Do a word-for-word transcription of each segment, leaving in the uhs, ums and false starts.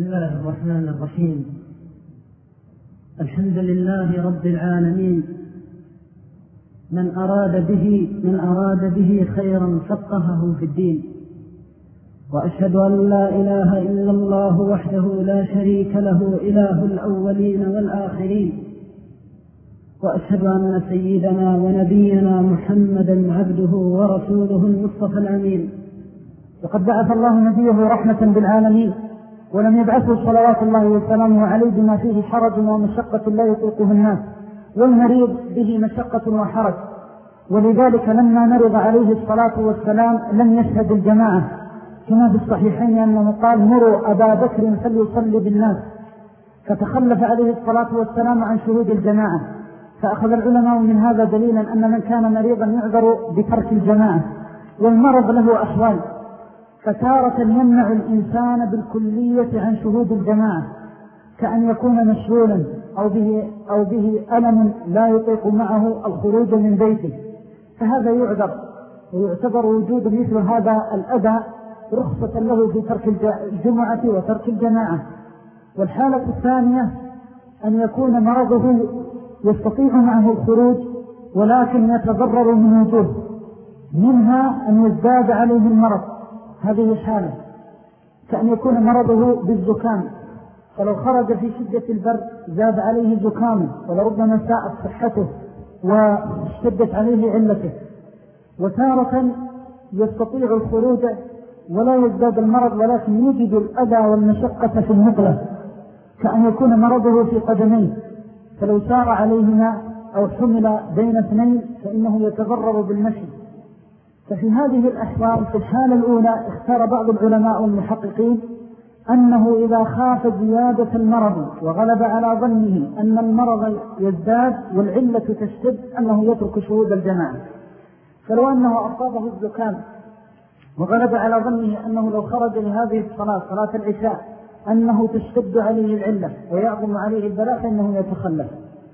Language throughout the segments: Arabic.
بسم الله الرحمن الرحيم. الحمد لله رب العالمين، من أراد به من أراد به خيرا فقهه في الدين. وأشهد أن لا إله إلا الله وحده لا شريك له إله الأولين والآخرين، وأشهد أن سيدنا ونبينا محمدا عبده ورسوله المصطفى الأمين. وقد بعث الله نبيه رحمة بالعالمين، ولم يبعثه صلوات الله وسلامه عليه بما فيه حرج ومشقة لا يطيقه الناس، والمريض به مشقة وحرج. ولذلك لما مرض عليه الصلاة والسلام لم يشهد الجماعة، كما في الصحيحين أنه قال: مروا أبا بكر فليصلي بالناس، فتخلف عليه الصلاة والسلام عن شهود الجماعة. فأخذ العلماء من هذا دليلا أن من كان مريضا يعذر بترك الجماعة. والمرض له أحوال، فتارة يمنع الإنسان بالكلية عن شهود الجماعة، كأن يكون مشغولا أو به, أو به ألم لا يطيق معه الخروج من بيته، فهذا يعذر، ويعتبر وجود مثل هذا الأذى رخصة له في ترك الجمعة وترك الجماعة. والحالة الثانية أن يكون مرضه يستطيع معه الخروج ولكن يتضرر من وجوه، منها أن يزداد عليه المرض، هذه حالة، كأن يكون مرضه بالزكام، فلو خرج في شدة البرد زاد عليه زكامه ولربما ساءت صحته واشتدت عليه علته. وتارة يستطيع الخروج ولا يزداد المرض ولكن يجد الأذى والمشقة في النقلة، كأن يكون مرضه في قدميه، فلو سار عليهما أو حمل بين اثنين فإنه يتضرر بالمشي. ففي هذه الأحوال في الحالة الأولى اختار بعض العلماء والمحققين أنه إذا خاف زيادة المرض وغلب على ظنه أن المرض يزداد والعلة تشتد أنه يترك شهود الجماعة. فلو أنه أصابه الزكام وغلب على ظنه أنه لو خرج لهذه الصلاة صلاة العشاء أنه تشتد عليه العلة ويعظم عليه البلاء فإنه يتخلف.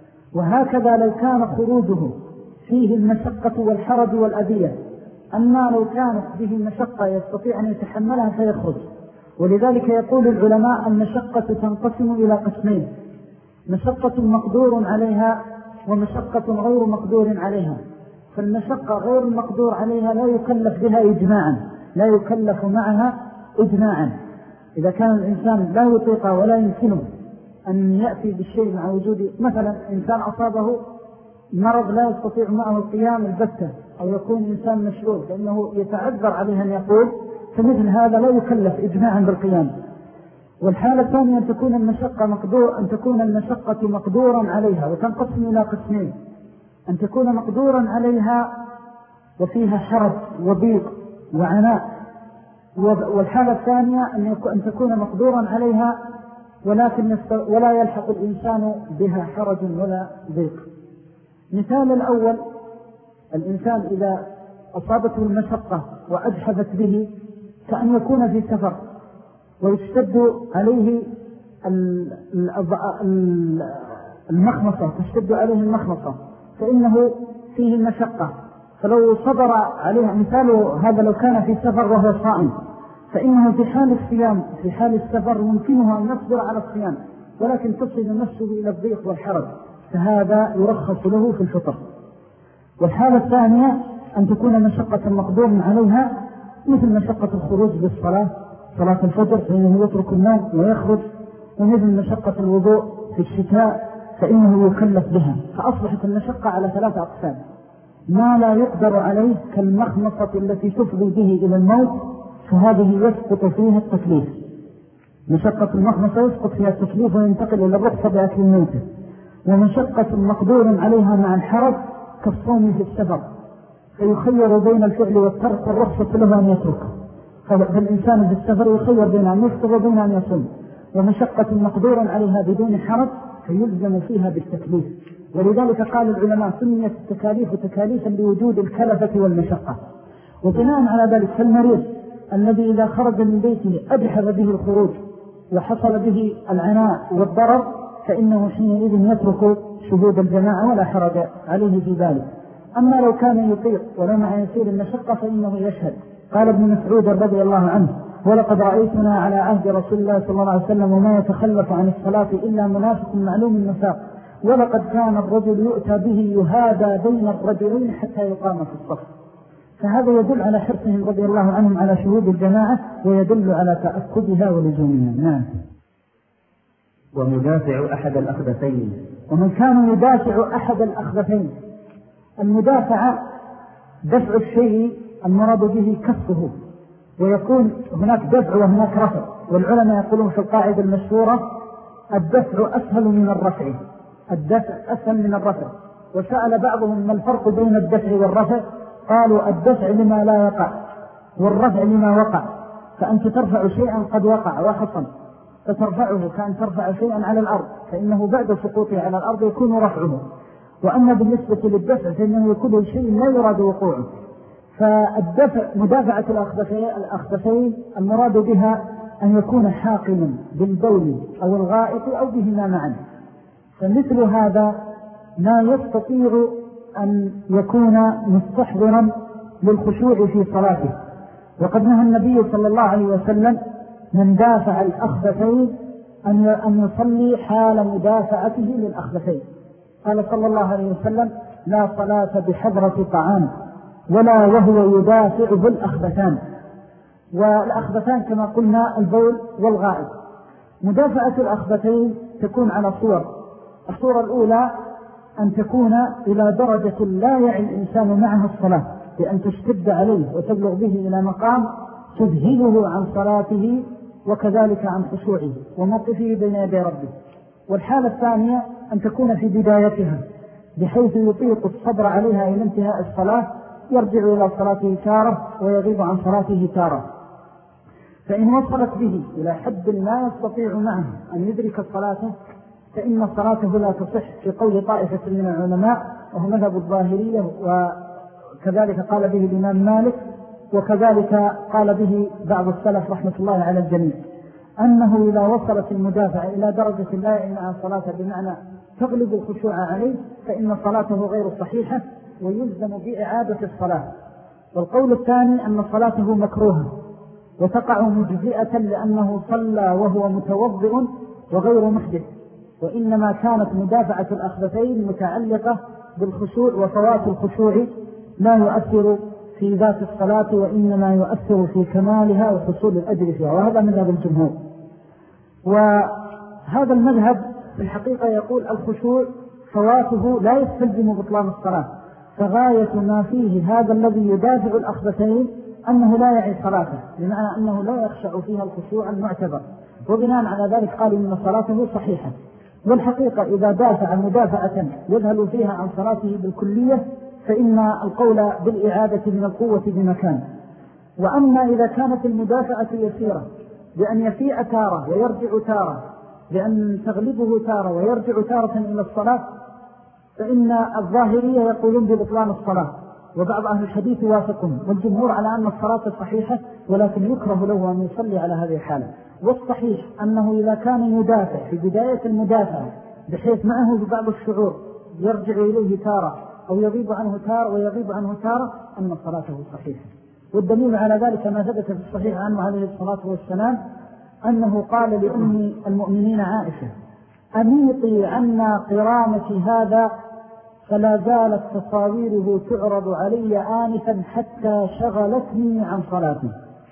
وهكذا لو كان خروجه فيه المشقة والحرج والأذية، أما لو كانت به مشقة يستطيع أن يتحملها فيخرج. ولذلك يقول العلماء المشقة تنقسم إلى قسمين: مشقة مقدور عليها ومشقة غير مقدور عليها. فالمشقة غير المقدور عليها لا يكلف بها إجماعا، لا يكلف معها إجماعا. إذا كان الإنسان لا يطيق ولا يمكنه أن يأتي بالشيء مع وجود، مثلا إنسان أصابه مرض لا يستطيع معه القيام البتة، أو يكون إنسان مشغول فإنه يتعذر عليه أن يقول، فمثل هذا لا يكلف إجماعا بالقيام. والحالة الثانية أن تكون المشقة مقدور أن تكون المشقة مقدورا عليها، وتنقسم إلى قسمين: أن تكون مقدورا عليها وفيها حرج وضيق وعناء، والحالة الثانية أن تكون مقدورا عليها ولكن ولا يلحق الإنسان بها حرج ولا ضيق. مثال الأول: الإنسان إذا أصابته المشقة وأجحفت به كأن يكون في سفر ويشتد عليه المخمصة، تشتد عليه المخمصة فإنه فيه المشقة، فلو صبر عليه، مثال هذا لو كان في سفر وهو صائم، فإنه في حال الصيام في حال السفر يمكنه أن يصبر على الصيام ولكن تصل نفسه إلى الضيق والحرج، فهذا يرخص له في الفطر. والحالة الثانية أن تكون مشقة مقدور عليها، مثل مشقة الخروج بالصلاة، صلاة الفجر فإنه يترك النوم ويخرج، ومثل مشقة الوضوء في الشتاء فإنه يكلف بها. فأصبحت المشقة على ثلاثة أقسام: ما لا يقدر عليه كالمخمصة التي تفضي به إلى الموت، فهذه يسقط فيها التكليف، مشقة المخمصة يسقط فيها التكليف وينتقل إلى الرخصة بأكل الموتى. ومشقة مقدور عليها مع الحرج كالصوم في السفر، فيخير بين الفعل والترك والرخصة له أن يترك، فالإنسان في السفر يخير بين أن يفطر وبين أن يصوم. ومشقة مقدور عليها بدون حرج فيلزم فيها بالتكليف. ولذلك قال العلماء: سميت التكاليف تكاليفا لوجود الكلفة والمشقة. وبناء على ذلك فالمريض الذي إذا خرج من بيته أجحف به الخروج وحصل به العناء والضرر فإنه حينئذ يترك شهود الجماعة ولا حرج عليه في ذلك. أما لو كان يطيق ولو مع يسير المشقة فإنه يشهد. قال ابن مسعود رضي الله عنه: ولقد رأيتنا على عهد رسول الله صلى الله عليه وسلم وما يتخلف عن الصلاة إلا منافق معلوم النفاق، ولقد كان الرجل يؤتى به يهادى بين الرجلين حتى يقام في الصف. فهذا يدل على حرصهم رضي الله عنهم على شهود الجماعة، ويدل على تأكدها ولزومها. نعم. ومدافع أحد الأخبثين. ومن كان يدافع أحد الأخبثين، المدافع دفع الشيء المراد به كفه، ويكون هناك دفع وهناك رفع، والعلماء يقولون في القاعدة المشهورة الدفع أسهل من الرفع، الدفع أسهل من الرفع. وسأل بعضهم ما الفرق بين الدفع والرفع، قالوا الدفع لما لا يقع والرفع لما وقع، فأنت ترفع شيئا قد وقع وحصل فترفعه، كأن ترفع شيئا على الأرض فإنه بعد سقوطه على الأرض يكون رفعه. وأما بالنسبة للدفع فإنه يكون شيء لا يراد وقوعه. فالدفع مدافعة الأخبثين المراد بها أن يكون حاقنا بالبول أو الغائط أو بهما معا. فمثل هذا ما يستطيع أن يكون مستحضرا للخشوع في صلاته. وقد نهى النبي صلى الله عليه وسلم من دافع الأخبثين أن يصلي حال مدافعته للأخبثين. قال صلى الله عليه وسلم لا صلاة بحضرة طعام ولا وهو يدافع بالأخبثان. والأخبثان كما قلنا البول والغائط. مدافعة الأخبثين تكون على صور. الصورة الأولى أن تكون إلى درجة لا يعي الإنسان معها الصلاة، بأن تشتد عليه وتبلغ به إلى مقام تذهله عن صلاته وكذلك عن خشوعه وموقفه بين يدي ربه. والحالة الثانية أن تكون في بدايتها بحيث يطيق الصبر عليها إلى انتهاء الصلاة، يرجع إلى صلاته تارة ويغيب عن صلاته تارة. فإن وصلت به إلى حد لا يستطيع معه أن يدرك صلاته فإن صلاته لا تصح، في قول طائفة من العلماء وهو مذهب الظاهرية، وكذلك قال به الإمام مالك، وكذلك قال به بعض السلف رحمة الله على الجميع، أنه إذا وصلت المدافع إلى درجة لا يعنى صلاته بمعنى تغلب الخشوع عليه فإن صلاته غير صحيحة ويلزم بإعادة الصلاة. والقول الثاني أن صلاته مكروهة وتقع مجزئة لأنه صلى وهو متوضئ وغير محدث، وإنما كانت مدافعة الأخبثين متعلقة بالخشوع، وفوات الخشوع لا يؤثر في ذات الصلاة وإنما يؤثر في كمالها وحصول الأجر فيها، وهذا مذهب الجمهور. وهذا المذهب في الحقيقة يقول الخشوع فواته لا يستلزم بطلان الصلاة، فغاية ما فيه هذا الذي يدافع الأخبثين أنه لا يعي صلاته، بمعنى أنه لا يخشع فيها الخشوع المعتبر، وبناء على ذلك قالوا إن صلاته صحيحة. والحقيقة إذا دافع مدافعة يذهل فيها عن صلاته بالكلية فإن القول بالإعادة من القوة بمكان. وأما إذا كانت المدافعة يسيرة بأن يفيء تارة ويرجع تارة، بأن تغلبه تارة ويرجع تارة إلى الصلاة، فإن الظاهرية يقولون ببطلان الصلاة، وبعض أهل الحديث يوافقهم، والجمهور على أن الصلاة صحيحة ولكن يكره له أن يصلي على هذه الحالة. والصحيح أنه إذا كان يدافع في بداية المدافعة بحيث معه بعض الشعور يرجع إليه تارة أو يغيب عنه تارة ويغيب عنه تارة أن صلاته صحيحة. والدليل على ذلك ما ثبت في الصحيح عنه عليه الصلاة والسلام أنه قال لأم المؤمنين عائشة أميطي عنا قرامة هذا فلا زالت تصاويره تعرض علي آنفا حتى شغلتني عن صلاتي.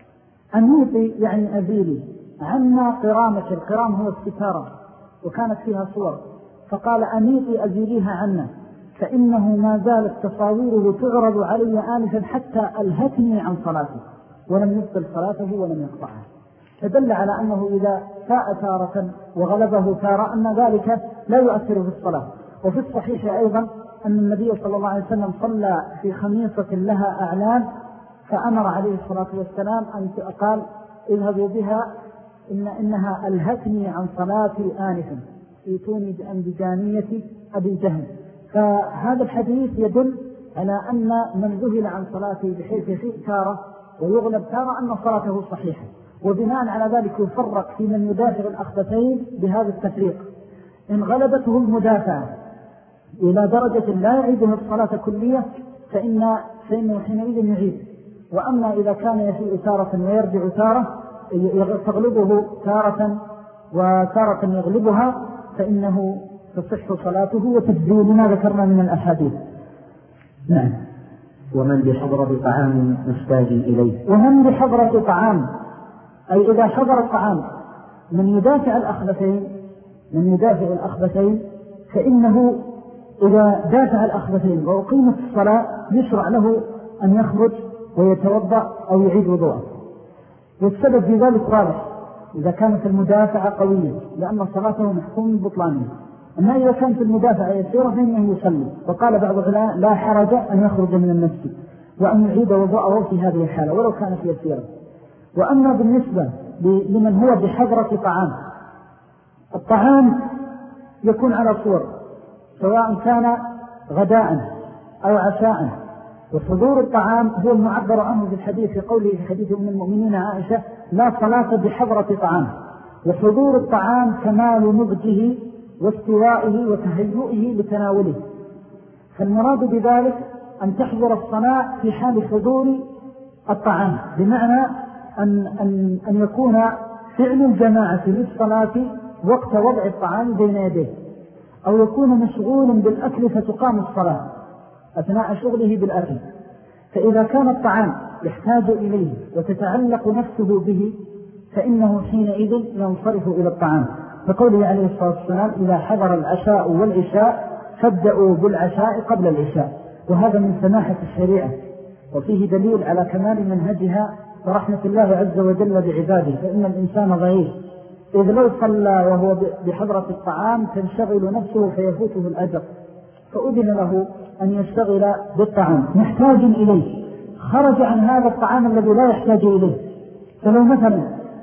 أميطي يعني أزيلي عنا قرامة، القرام هو الستارة وكانت فيها صور، فقال أميطي أزيليها عنا فإنه ما زالت تصاويره تعرض علي آنفا حتى ألهتني عن صلاتي، ولم يبطل صلاته ولم يقطعها. فدل على أنه إذا فاء تارة وغلبه تارة أن ذلك لا يؤثر في الصلاة. وفي الصحيح أيضا أن النبي صلى الله عليه وسلم صلى في خميصة لها أعلام فأمر عليه الصلاة والسلام أن قال اذهبوا بها إن إنها ألهتني عن صلاتي آنفا ايتوني بأنبجانية أبي جهل. فهذا الحديث يدل على أن من ذهل عن صلاته بحيث يفيء تارة ويغلب تارة أن صلاته صحيحة. وبناء على ذلك يفرق في من يدافع الأخبثين بهذا التفريق. إن غلبته المدافعة إلى درجة لا يعيدها الصلاة كلية فإن فإنه حينئذ يعيد. وأما إذا كان يفيء تارة ويرجع تارة تغلبه تارة وتارة يغلبها فإنه تصح صلاته وتجزي لما ذكرنا من الأحاديث. نعم. ومن بحضرة طعام محتاج إليه. ومن بحضرة طعام أي إذا حضر الطعام من يدافع الأخبثين من يدافع الأخبثين فإنه إذا دافع الأخبثين وأقيمت الصلاة يشرع له أن يخرج ويتوضأ أو يعيد وضوءه. والسبب في ذلك واضح إذا كانت المدافعة قوية لأن صلاته محكوم بطلانه. أما إذا كانت المدافعة يسيرة فإنه يصلي. وقال بعض العلماء لا حرج أن يخرج من المسجد وأن يعيد وضوءه في هذه الحالة ولو كانت يسيرة. وأما بالنسبة لمن هو بحضرة طعام، الطعام يكون على صور سواء كان غداء أو عشاء. وحضور الطعام هو المعبر عنه في الحديث في قوله في حديث أم المؤمنين عائشة لا صلاة بحضرة طعام. وحضور الطعام كمال نضجه واستوائه وتهيئه لتناوله. فالمراد بذلك أن تحضر الصلاة في حال حضور الطعام، بمعنى أن, أن, أن يكون فعل الجماعة للصلاة وقت وضع الطعام بين يديه، أو يكون مشغول بالأكل فتقام الصلاة أثناء شغله بالأكل. فإذا كان الطعام يحتاج إليه وتتعلق نفسه به فإنه حينئذ ينصرف إلى الطعام، فقوله عليه الصلاة والسلام إذا حضر العشاء والعشاء فابدأوا بالعشاء قبل العشاء. وهذا من سماحة الشريعة وفيه دليل على كمال منهجها ورحمة الله عز وجل بعباده. فإن الإنسان ضعيف إذ لو صلى وهو بحضرة الطعام تنشغل نفسه فيفوته الأجر، فأذن له أن يشتغل بالطعام محتاج إليه، خرج عن هذا الطعام الذي لا يحتاج إليه. فلو مثلا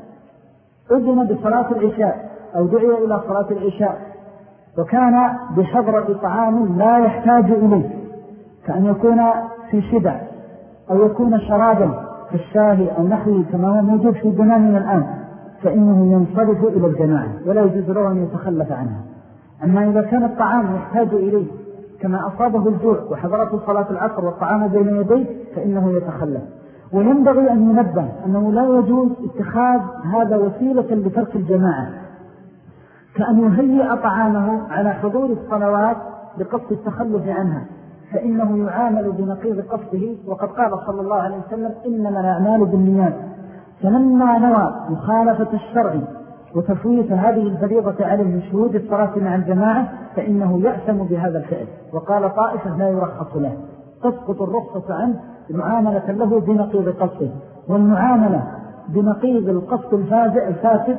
أذن بصلاة العشاء أو دعي إلى صلاة العشاء وكان بحضرة طعام لا يحتاج إليه كأن يكون في شبع أو يكون شرابا كالشاهي أو نحوه كما هو موجود في زماننا الآن، فإنه ينصرف إلى الجماعة ولا يجوز له أن يتخلف عنها. أما إذا كان الطعام يحتاج إليه كما أصابه الجوع وحضرته صلاة العصر والطعام بين يديه فإنه يتخلف. وينبغي أن ينبه أنه لا يجوز اتخاذ هذا وسيلة لترك الجماعة، كأن يهيئ طعامه على حضور الصلوات بقصد التخلف عنها، فإنه يعامل بنقيض قصده. وقد قال صلى الله عليه وسلم إنما الأعمال بالنيات، فلما نوى مخالفة الشرع وتفويت هذه الفريضة عليه شهود الصلاة مع الجماعة فإنه يأثم بهذا الفعل. وقال طائفة لا يرخص له، تسقط الرخصة عنه معاملة له بنقيض قصده. والمعاملة بنقيض القصد الفاسد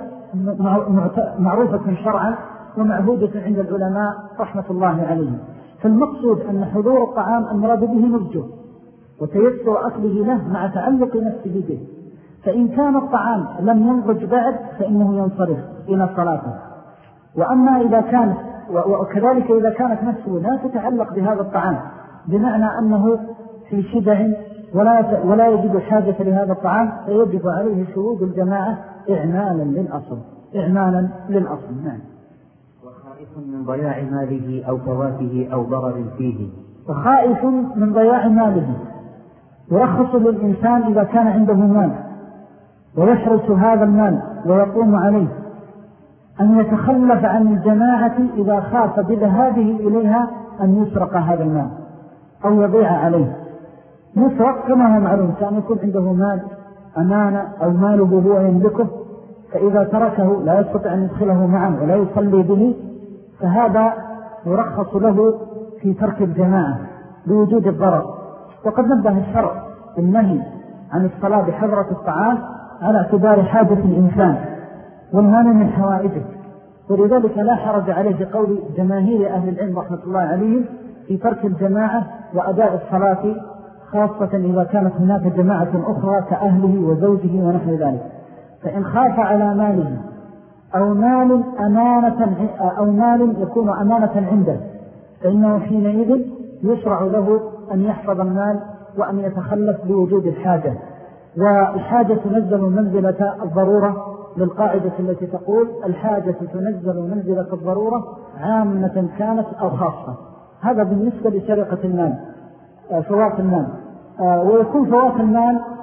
معروفة شرعا ومعهودة عند العلماء رحمة الله عليهم. فالمقصود أن حضور الطعام المراد به نضجه وتيسر أكله له مع تعلق نفسه به. فإن كان الطعام لم ينضج بعد فإنه ينصرف إلى صلاته. وأما إذا كانت وكذلك إذا كانت نفسه لا تتعلق بهذا الطعام بمعنى أنه في شبع ولا ولا يجد حاجة لهذا الطعام فيجب عليه شهود الجماعة إعمالا للأصل إعمالا للأصل. نعم. وخائف من ضياع ماله أو فواته أو ضرر فيه. وخائف من ضياع ماله يرخص للإنسان إذا كان عنده مال ويحرس هذا المال ويقوم عليه أن يتخلف عن الجماعة إذا خاف بذهابه إليها أن يسرق هذا المال أو يضيع عليه. يسرق كما هو معلوم، كان يكون عنده مال أمانة أو ماله هو يملكه، فإذا تركه لا يستطيع أن يدخله معه ولا يصلي به، فهذا يرخص له في ترك الجماعة بوجود الضرر. وقد نبه الشرع النهي عن الصلاة بحضرة الطعام على اعتبار حاجة الإنسان والمانع من حوائجه، ولذلك لا حرج عليه في قول جماهير أهل العلم رحمة الله عليهم في ترك الجماعة وأداء الصلاة، خاصة إذا كانت هناك جماعة أخرى كأهله وزوجه ونحو ذلك. فإن خاف على ماله أو مال أمانة أو مال يكون أمانة عنده فإنه حينئذ يشرع له أن يحفظ المال وأن يتخلف بوجود الحاجة. والحاجة تنزل منزلة الضرورة للقاعدة التي تقول الحاجة تنزل منزلة الضرورة عامة كانت أو خاصة. هذا بالنسبة لسرقة المال، فوات المال. ويكون فوات المال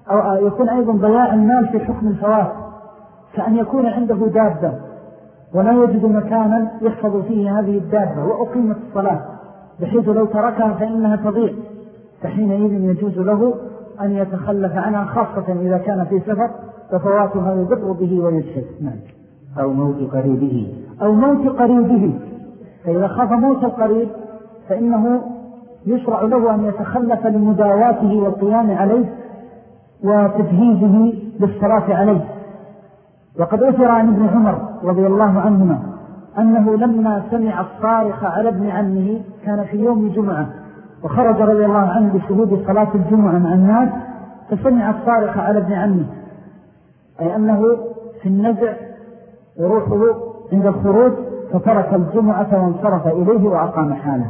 أو يكون أيضا ضياع المال في حكم الفوات، كأن يكون عنده دابة ولا يجد مكانا يحفظ فيه هذه الدابة وأقيمت الصلاة بحيث لو تركها فإنها تضيع، فحينئذ يجوز له أن يتخلف عنها، خاصة إذا كان في سفر وفواتها يضر به ويجهد. نعم. أو موت قريبه أو موت قريبه، فإذا خاف موت القريب فإنه يشرع له أن يتخلف لمداواته والقيام عليه وتجهيزه للصلاة عليه. وقد أثر عن ابن عمر رضي الله عنهما أنه لما سمع الصارخ على ابن عمه كان في يوم جمعة، وخرج رضي الله عنه بشهود صلاة الجمعة مع الناس، فسمع الصارخ على ابن عمه، أي أنه في النزع وروحه عند الخروج، فترك الجمعة وانصرف إليه وأقام حاله.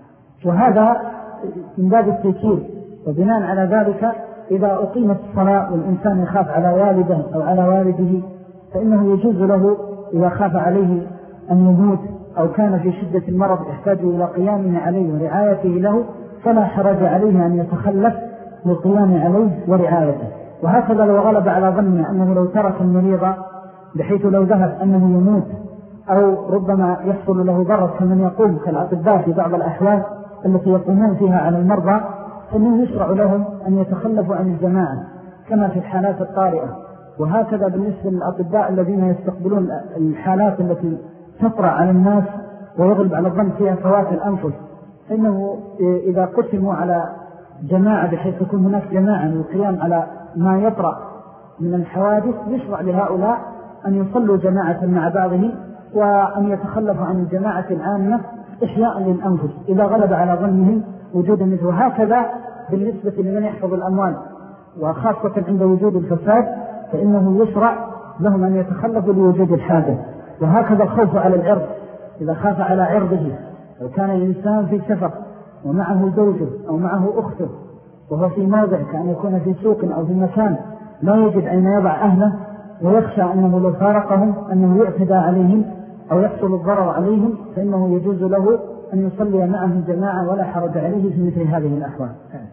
وهذا من باب التيسير. وبناء على ذلك إذا أقيمت الصلاة والإنسان يخاف على والده أو على والده فإنه يجوز له إذا خاف عليه أن يموت أو كان في شدة المرض يحتاج إلى قيامه عليه ورعايته له، فلا حرج عليه أن يتخلف للقيام عليه ورعايته. وهكذا لو غلب على ظنه أنه لو ترك المريض بحيث لو ذهب أنه يموت أو ربما يحصل له ضرر كمن يقوم كالأطباء في بعض الأحوال التي يقومون فيها على المرضى، فإنه يشرع لهم أن يتخلفوا عن الجماعة كما في الحالات الطارئة. وهكذا بالنسبة للأطباء الذين يستقبلون الحالات التي تطرأ على الناس ويغلب على الظن فيها فوات الأنفس، فإنه إذا قسموا على جماعة بحيث تكون هناك جماعة للقيام على ما يطرأ من الحوادث، يشرع لهؤلاء أن يصلوا جماعة مع بعضهم وأن يتخلفوا عن الجماعة العامة إحياء للأنفس إذا غلب على ظنهم وجود مثل. هكذا بالنسبة لمن يحفظ الأموال، وخاصة عند وجود الفساد فإنه يشرع لهم أن يتخلفوا لوجود الحاجة. وهكذا الخوف على العرض، إذا خاف على عرضه، لو كان الإنسان في سفر ومعه زوجه أو معه أخته وهو في موضع كأن يكون في سوق أو في مكان لا يجد أين يضع أهله، ويخشى أنه لو فارقهم أنه يعتدى عليهم أو يحصل الضرر عليهم، فإنه يجوز له أن يصلي معهم جماعة ولا حرج عليه في مثل هذه الأحوال.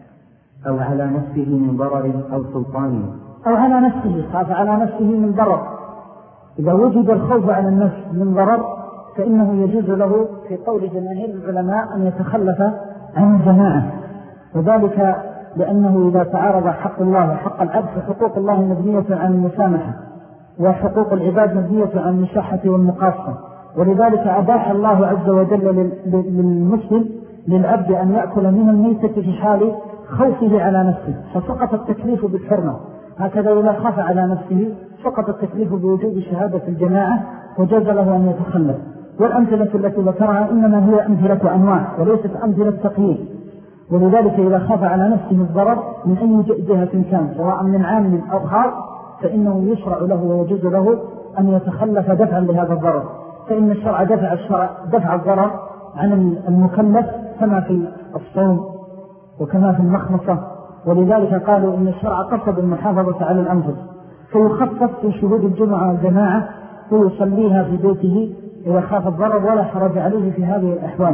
أو على نفسه من ضرر أو سلطان أو على نفسه، خاف على نفسه من ضرر. إذا وجد الخوف على النفس من ضرر فإنه يجوز له في قول جماهير العلماء أن يتخلف عن الجماعة، وذلك لأنه إذا تعارض حق الله وحق العبد فحقوق الله مبنية عن المسامحة، وحقوق العباد مبنية عن المشاحة والمقاصة. ولذلك أباح الله عز وجل للمسلم للعبد أن يأكل من الميتة في حال خوفه على نفسه، فسقط التكليف بالحرمة. هكذا إذا خاف على نفسه سقط التكليف بوجود شهادة الجماعة وجاز له أن يتخلف. والأمثلة التي ذكرها إنما هي أمثلة أنواع وليست أمثلة تقييد. ولذلك إذا خاف على نفسه الضرر من أي جهة كان سواء من عام أو خاص فإنه يشرع له ويجوز له أن يتخلف دفعا لهذا الضرر، فإن الشرع دفع, الشرع دفع الضرر عن المكلف كما في الصوم وكما في المخمصة. ولذلك قالوا إن الشرع قصد المحافظة على الأنفس، فيخفف في شهود الجمعة والجماعة ويصليها في بيته إذا خاف الضرر ولا حرج عليه في هذه الأحوال.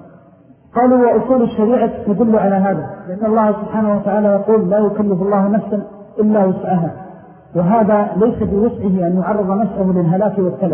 قالوا وأصول الشريعة تدل على هذا، لأن الله سبحانه وتعالى يقول لا يكلف الله نفسا إلا وسعها، وهذا ليس بوسعه أن يعرض نفسه للهلاك والتلف.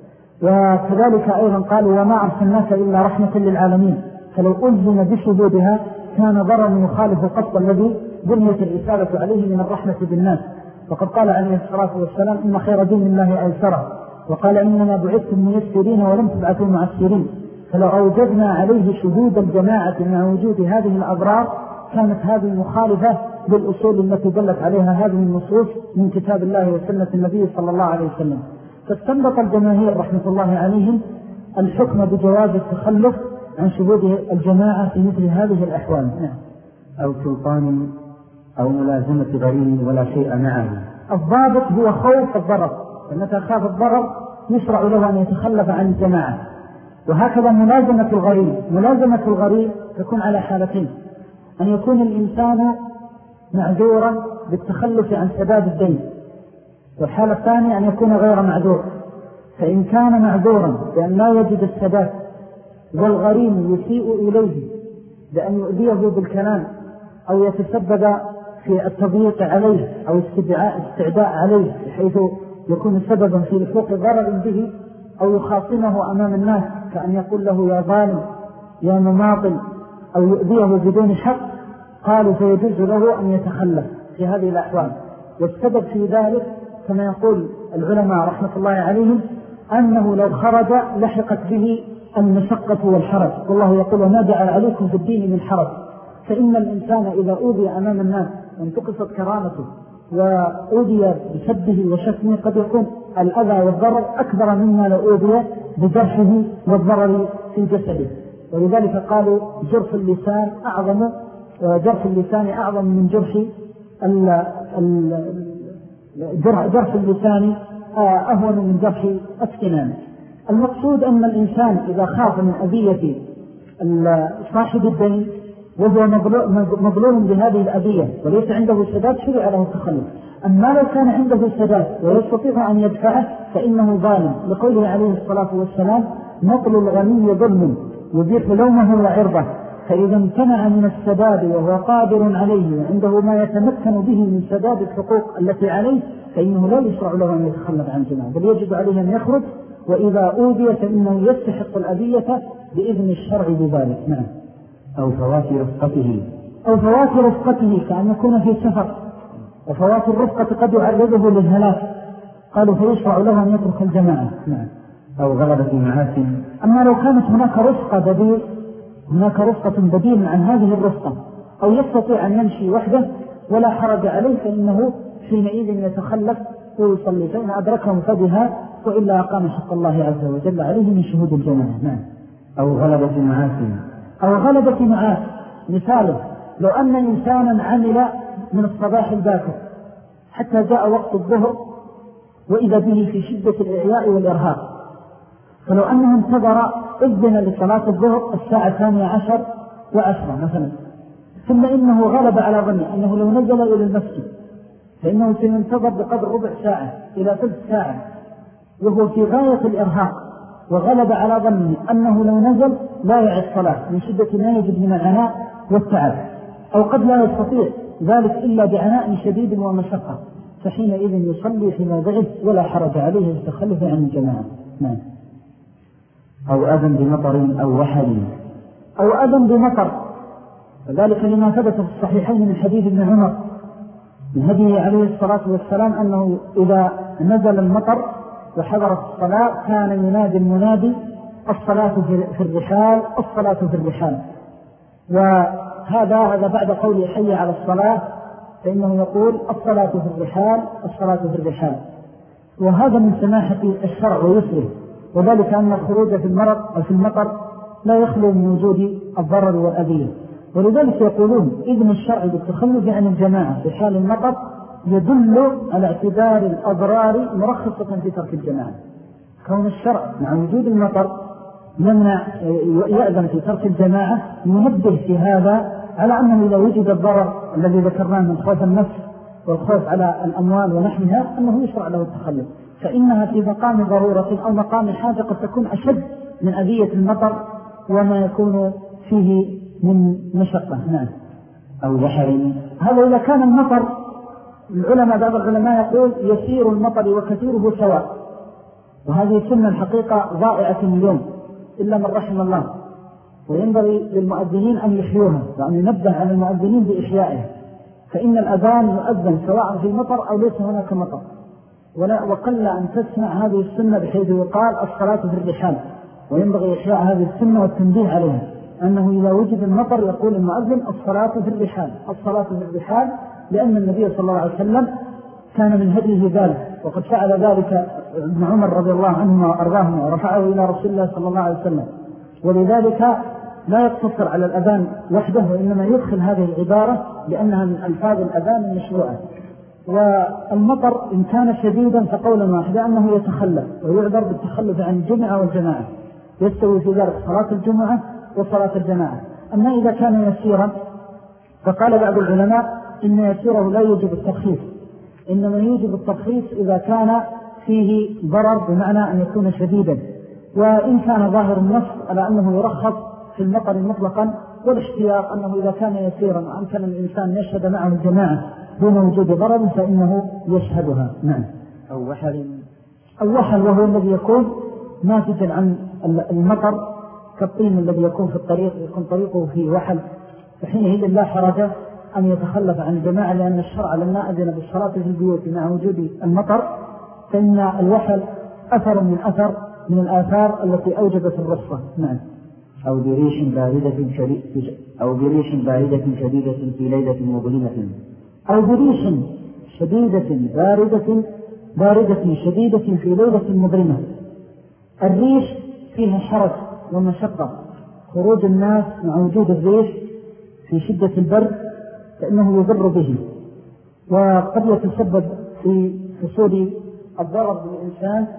وكذلك أيضا قالوا وما أرسلناك إلا رحمة للعالمين، فلو ألزم بشهودها كان ضرر يخالف قصد الذي بنيت الرسالة عليه من الرحمة بالناس. وقد قال عليه الصلاة والسلام إن خير دين الله أيسره، وقال إنما بعثتم ميسرين ولم تبعثوا معسرين. فلو أوجدنا عليه شهود الجماعة مع وجود هذه الأضرار كانت هذه مخالفة للأصول التي دلت عليها هذه النصوص من كتاب الله وسنة النبي صلى الله عليه وسلم. فاستنبط الجماهير رحمة الله عليهم الحكم بجواز التخلف عن شهود الجماعة في مثل هذه الأحوال. أو سلطان أو ملازمة غريم ولا شيء معه. الضابط هو خوف الضرر، فمتى خاف الضرر يشرع له أن يتخلف عن الجماعة. وهكذا ملازمة الغريم، ملازمة الغريم تكون على حالتين: أن يكون الإنسان معذورا بالتخلف عن سداد الدين، والحالة الثانية أن يكون غير معذور. فإن كان معذورا بأن لا يجد السداد والغريم يسيء إليه بأن يؤذيه بالكلام أو يتسبب في التضييق عليه أو استدعاء عليه بحيث يكون سببا في لحوق ضرر به، أو يخاصمه أمام الناس كأن يقول له يا ظالم يا مماطل أو يؤذيه بدون حق، قالوا فيجوز له أن يتخلف في هذه الأحوال. والسبب في ذلك كما يقول العلماء رحمة الله عليهم أنه لو خرج لحقت به المشقة والحرج، والله يقول وما جعل عليكم في الدين من حرج. فإن الإنسان إذا أوذي أمام الناس وانتقصت كرامته وأوذي بسبه وشتمه قد يكون الأذى والضرر أكبر مما لو أوذي بجرحه والضرر في جسده. ولذلك قالوا جرح اللسان أعظم جرح اللسان أعظم من جرح جرح اللسان أهون من جرح السنان. المقصود أن الإنسان إذا خاف من أذية صاحب الدين وهو مظلوم بهذه الأذية وليس عنده سداد شرع له التخلف. أما لو كان عنده سداد ويستطيع أن يدفعه فإنه ظالم، لقوله عليه الصلاة والسلام نقل الغني ظلم يبيح لومه وعرضه، فإذا امتنع من السداد وهو قادر عليه وعنده ما يتمكن به من سداد الحقوق التي عليه فإنه لا يشرع له أن يتخلف عن جماعة، بل يجب عليه أن يخرج، وإذا أوذي فإنه يستحق الأذية بإذن الشرع بذلك. نعم. أو فوات رفقته أو فوات رفقته كأن يكون في سفر، وفوات الرفقة قد يعرضه للهلاك، قالوا فيشرع له أن يترك الجماعة. نعم. أو غلبة معاس. أما لو كانت هناك رفقة بديل هناك رفقة بديل عن هذه الرفقة أو يستطيع أن يمشي وحده ولا حرج عليه فإنه حينئذ يتخلف ويصلي، فإن أدركهم فبها وإلا أقام حق الله عز وجل عليه من شهود الجماعة. نعم. أو غلبة معاس. أو غلبة معاس مثاله لو أن إنسانا عمل من الصباح الباكر حتى جاء وقت الظهر وإذا به في شدة الإعياء والإرهاق، فلو أنه انتظر إذن لصلاة الظهر الساعة الثانية عشر وعشرة مثلا، ثم إنه غلب على ظنه أنه لو نزل إلى المسجد فإنه سينتظر بقدر ربع ساعة إلى ثلث ساعة وهو في غاية الإرهاق، وغلب على ظنه أنه لو نزل لا يعي الصلاة من شدة ما يجب من العناء والتعب، أو قد لا يستطيع ذلك إلا بعناء شديد ومشقة، فحينئذ يصلي فيما ضعف ولا حرج عليه يتخلف عن الجماعة. نعم. أو أذن بمطر أو وحل. أو أذن بمطر، وذلك لما ثبت في الصحيحين من حديث ابن عمر من هديه عليه الصلاة والسلام أنه إذا نزل المطر وحضرت الصلاة كان ينادي المنادي الصلاة في الرحال الصلاة في الرحال. وهذا هذا بعد قوله حي على الصلاة فإنه يقول الصلاة في الرحال الصلاة في الرحال، وهذا من سماحة الشرع ويسره، وذلك أن الخروج في المرض أو في المطر لا يخلو من وجود الضرر والأذية، ولذلك يقولون إذن الشرع بالتخلف عن الجماعة في حال المطر يدل على اعتبار الأضرار مرخصة في ترك الجماعة. كون الشرع مع وجود المطر يمنع يأذن في ترك الجماعة ينبه في هذا على أنه إذا وجد الضرر الذي ذكرناه من خوف النفس والخوف على الأموال ونحنها أنه يشرع له التخلف، فإنها في مقام ضرورة أو مقام حاجة قد تكون أشد من أذية المطر وما يكون فيه من مشقة. نعم. أو بحر. هذا إذا كان المطر العلماء بعض العلماء يقول يسير المطر وكثيره سواء، وهذه سنة الحقيقة ضائعة اليوم إلا من رحم الله، وينبغي للمؤذنين أن يحيوها وأن ينبه على المؤذنين بإحيائها، فإن الأذان يؤذن سواء في مطر أو ليس هناك مطر، ولا وقل أن تسمع هذه السنة بحيث يقال الصلاة في الرحال، وينبغي إحياء هذه السنة والتنبيه عليها أنه إذا وجد المطر يقول المؤذن الصلاة في الرحال الصلاة في الرحال، لأن النبي صلى الله عليه وسلم كان من هديه ذلك، وقد فعل ذلك ابن عمر رضي الله عنه وأرضاه ورفعه إلى رسول الله صلى الله عليه وسلم، ولذلك لا يقتصر على الأذان وحده وإنما يدخل هذه العبارة لأنها من ألفاظ الأذان المشروعة. والمطر إن كان شديدا فقولا واحدا أنه يتخلف ويعذر بالتخلف عن الجمعة والجماعة، يستوي في ذلك صلاة الجمعة وصلاة الجماعة. أما إذا كان يسيرا فقال بعض العلماء إن يسيره لا يوجب الترخيص، إنما يوجب الترخيص إذا كان فيه ضرر بمعنى أن يكون شديدا، وإن كان ظاهر النص على أنه يرخص في المطر مطلقا والاحتياط أنه إذا كان يسيرا وأمكن الإنسان يشهد معه الجماعة دون وجود ضرر فإنه يشهدها. نعم. أو وحل أو وحل وهو الذي يكون ناتجا عن المطر كالطين الذي يكون في الطريق، يكون طريقه فيه وحل، فحينئذ لا حرج أن يتخلف عن الجماعة، لأن الشرع لما أذن بالصلاة في البيوت مع وجود المطر فإن الوحل أثر من أثر من الآثار التي أوجبت الرخصة. نعم. أو بريش باردة شديدة أو بريش باردة شديدة في ليلة مظلمة أو بريش شديدة باردة باردة شديدة في ليلة مظلمة. الريش فيها حرج ومشقة، خروج الناس مع وجود الريش في شدة البرد فإنه يضر به، وقد يتسبب في حصول الضرر بالإنسان،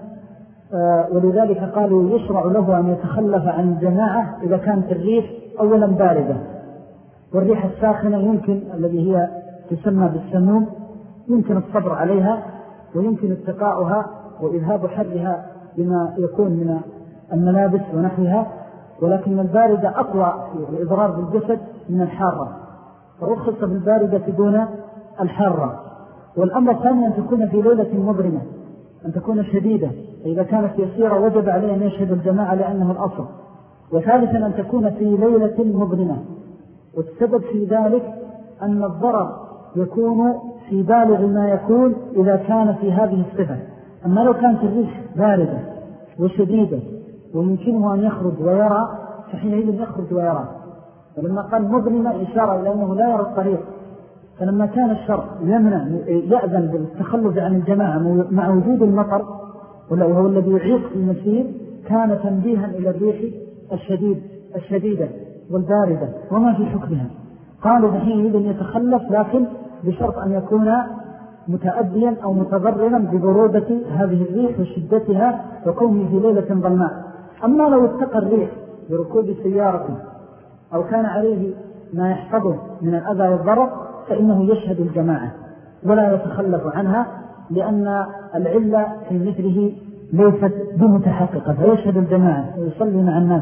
ولذلك قالوا يشرع له أن يتخلف عن الجماعة إذا كانت الريح أولا باردة. والريح الساخنة يمكن الذي هي تسمى بالسموم يمكن الصبر عليها ويمكن اتقاؤها وإذهاب حرها بما يكون من الملابس ونحوها، ولكن الباردة أقوى في الإضرار بالجسد من الحارة، فرخص بالباردة دون الحارة. والأمر الثاني أن تكون في ليلة مظلمة، أن تكون شديدة، فإذا كانت يسيرة وجب عليه أن يشهد الجماعة لأنه الأصل. وثالثا أن تكون في ليلة مظلمة، والسبب في ذلك أن الضرر يكون في بالغ ما يكون إذا كان في هذه الصفة. أما لو كانت الريح باردة وشديدة ويمكنه أن يخرج ويرى فحينئذ يخرج ويرى. ولما قال مظلمة إشارة إلى أنه لا يرى الطريق، فلما كان الشرع يمنع يأذن بالتخلف عن الجماعة مع وجود المطر وهو الذي يعيق في المسير، كان تنبيها إلى الريح الشديد الشديدة والباردة وما في حكمها. قالوا بحينئذ يتخلف، لكن بشرط أن يكون متأديا أو متضررا ببرودة هذه الريح وشدتها وكونه في ليلة ظلماء. أما لو اتقى الريح بركوب سيارة أو كان عليه ما يحفظه من الأذى والضرر فإنه يشهد الجماعة ولا يتخلف عنها، لأن العلة في مثله ليست بمتحققة، فيشهد الجماعة ويصلي مع الناس.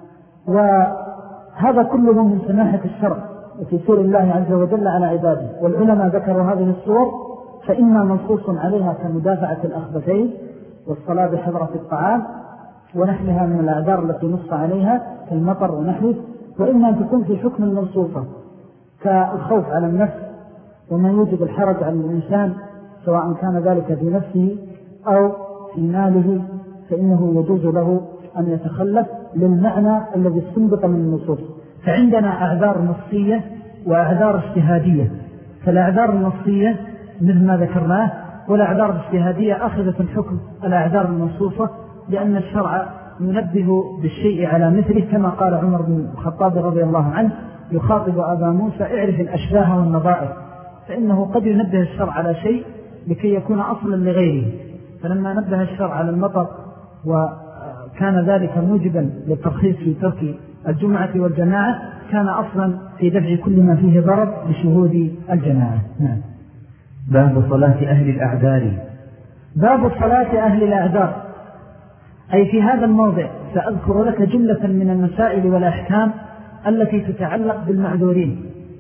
وهذا كله من سماحة الشرع وتيسير الله عز وجل على عباده. والعلماء ذكروا هذه الصور فإما منصوص عليها كمدافعة الأخبثين والصلاة بحضرة الطعام ونحلها من الأعذار التي نص عليها كالمطر ونحوه، وإما أن تكون في حكم المنصوصة كالخوف على النفس وما يوجب الحرج على الإنسان سواء كان ذلك في نفسه أو في ماله، فإنه يجوز له أن يتخلف للمعنى الذي استنبط من النصوص. فعندنا أعذار نصية وأعذار اجتهادية، فالأعذار النصية مثل ما ذكرناه، والأعذار الاجتهادية أخذت الحكم الأعذار المنصوصة، لأن الشرع ينبه بالشيء على مثله، كما قال عمر بن الخطاب رضي الله عنه يخاطب أبا موسى اعرف الأشباه والنظائر، فإنه قد ينبه الشرع على شيء لكي يكون أصلا لغيره. فلما نبه الشرع على المطر وكان ذلك موجبا للترخيص في ترك الجمعة والجماعة، كان أصلا في دفع كل ما فيه ضرر بشهود الجماعة. نعم. باب صلاة أهل الأعذار. باب صلاة أهل الأعذار، أي في هذا الموضع سأذكر لك جملة من المسائل والأحكام التي تتعلق بالمعذورين.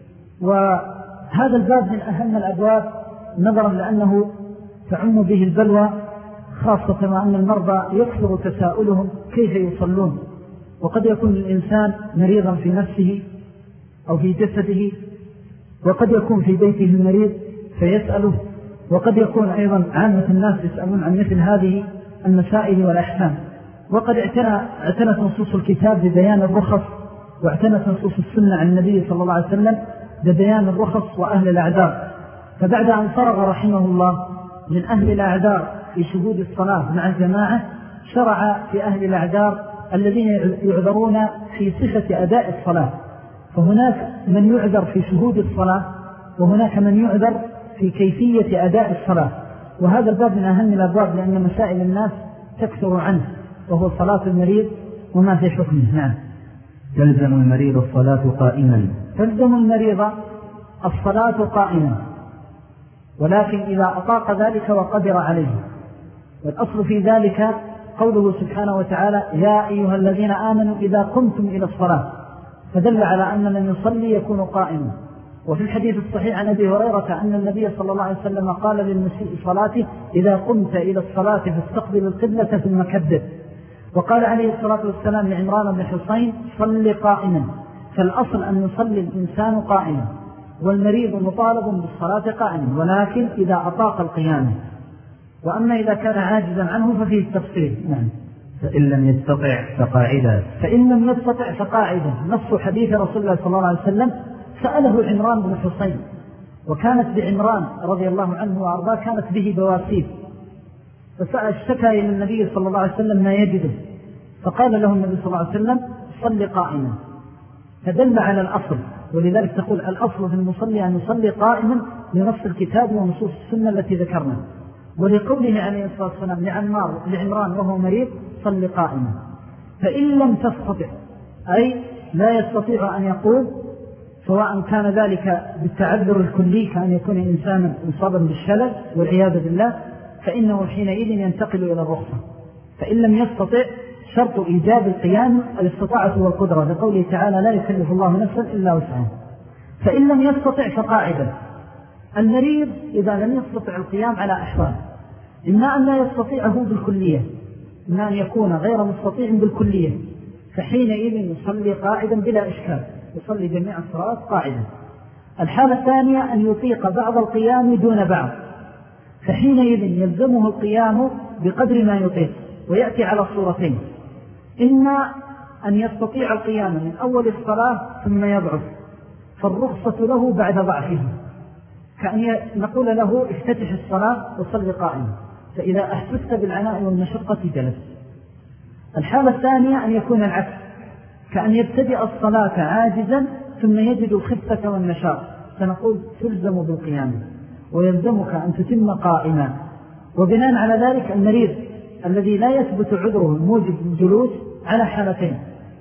وهذا الباب من أهم الأبواب نظرا لأنه تعم به البلوى، خاصة وأن المرضى يكثر تساؤلهم كيف يصلون، وقد يكون الإنسان مريضا في نفسه أو في جسده، وقد يكون في بيته المريض فيسأله، وقد يكون أيضا عامة الناس يسألون عن مثل هذه المسائل والأحكام. وقد اعتنت نصوص الكتاب ببيان الرخص، واعتنت نصوص السنة عن النبي صلى الله عليه وسلم ببيان الرخص وأهل الأعذار. فبعد أن فرغ رحمه الله من أهل الأعذار في شهود الصلاة مع الجماعة، شرع في أهل الأعذار الذين يعذرون في صفة أداء الصلاة. فهناك من يعذر في شهود الصلاة، وهناك من يعذر في كيفية أداء الصلاة. وهذا الباب من أهم الأبواب، لأن مسائل الناس تكثر عنه، وهو صلاة المريض وما في حكمه. نعم. تلزم المريض الصلاة قائما. تلزم المريض الصلاة قائما، ولكن إذا أطاق ذلك وقدر عليه. والأصل في ذلك قوله سبحانه وتعالى يا أيها الذين آمنوا إذا قمتم إلى الصلاة، فدل على أن من يصلي يكون قائما. وفي الحديث الصحيح عن أبي هريرة أن النبي صلى الله عليه وسلم قال للمسيء صلاته إذا قمت إلى الصلاة فاستقبل القبلة ثم كبر. وقال عليه الصلاة والسلام لعمران بن حسين صل قائما، فالأصل أن يصلي الإنسان قائما، والمريض مطالب بالصلاة قائما، ولكن إذا أطاق القيام. وأما إذا كان عاجزا عنه ففيه التفصيل. نعم. فإن لم يستطع فقاعدا فإن لم يستطع فقاعدا. نص حديث رسول الله صلى الله عليه وسلم سأله عمران بن حسين، وكانت بعمران رضي الله عنه وأرضاه كانت به بواسير، فاشتكى إلى النبي صلى الله عليه وسلم ما يجده، فقال له النبي صلى الله عليه وسلم صل قائما، فدل على الأصل. ولذلك تقول الأصل في المصلي أن يصلي قائما لنص الكتاب ونصوص السنة التي ذكرنا. ولقوله عليه الصلاة والسلام لعمار لعمران وهو مريض صل قائما. فإن لم تستطع أي لا يستطيع أن يقول، سواء كان ذلك بالتعذر الكلي كأن يكون إنسانا مصابا بالشلل والعياذ بالله، فإنه حينئذ ينتقل إلى الرخصة. فإن لم يستطع شرط إيجاب القيام الاستطاعة والقدرة، لقوله تعالى لا يكلف الله نفسا إلا وسعها. فإن لم يستطع فقاعدا. المريض إذا لم يستطع القيام على أحوال، إما أن لا يستطيعه بالكلية، إما أن يكون غير مستطيع بالكلية، فحينئذ يصلي قاعدا بلا إشكال، يصلي جميع الصلاة قاعدا. الحالة الثانية أن يطيق بعض القيام دون بعض، فحينئذ يلزمه القيام بقدر ما يطيق، ويأتي على صورتين: إما أن يستطيع القيام من أول الصلاة ثم يضعف، فالرخصة له بعد ضعفه، كأن نقول له افتتح الصلاة وصل قائما، فإذا أحسست بالعناء والمشقة جلس. الحالة الثانية أن يكون العكس، كأن يبتدئ الصلاة عاجزا ثم يجد الخفة والنشاط، فنقول تلزم بالقيام ويلزمك أن تتم قائما. وبناء على ذلك المريض الذي لا يثبت عذره الموجب الجلوس على حالتين: